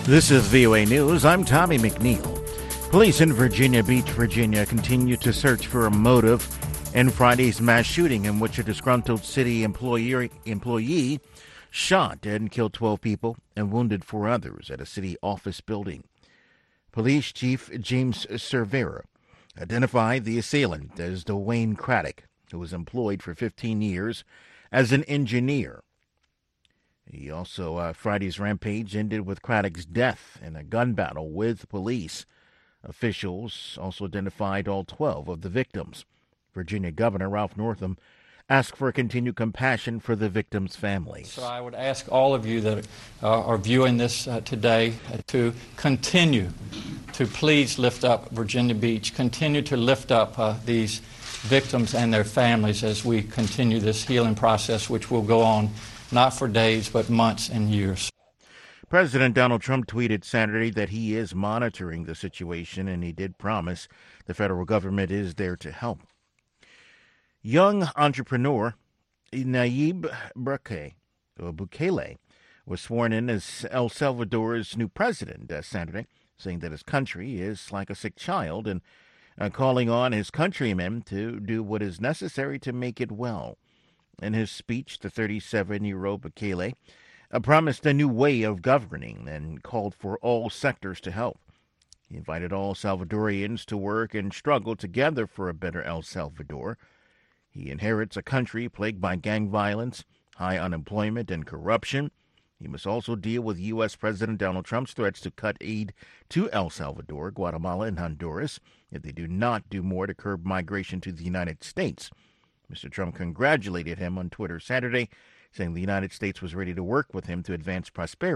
This is VOA News. I'm Tommy McNeil. Police in Virginia Beach, Virginia, continue to search for a motive in Friday's mass shooting in which a disgruntled city employee shot and killed 12 people and wounded 4 others at a city office building. Police Chief James Cervera identified the assailant as Dwayne Craddock, who was employed for 15 years as an engineer. Friday's rampage ended with Craddock's death in a gun battle with police. Officials also identified all 12 of the victims. Virginia Governor Ralph Northam asked for continued compassion for the victims' families. So I would ask all of you that are viewing this today to continue to please lift up Virginia Beach, continue to lift up these victims and their families as we continue this healing process, which will go on not for days, but months and years. President Donald Trump tweeted Saturday that he is monitoring the situation, and he did promise the federal government is there to help. Young entrepreneur Nayib Bukele was sworn in as El Salvador's new president Saturday, saying that his country is like a sick child and calling on his countrymen to do what is necessary to make it well. In his speech, the 37-year-old Bukele promised a new way of governing and called for all sectors to help. He invited all Salvadorians to work and struggle together for a better El Salvador. He inherits a country plagued by gang violence, high unemployment, and corruption. He must also deal with U.S. President Donald Trump's threats to cut aid to El Salvador, Guatemala, and Honduras if they do not do more to curb migration to the United States. Mr. Trump congratulated him on Twitter Saturday, saying the United States was ready to work with him to advance prosperity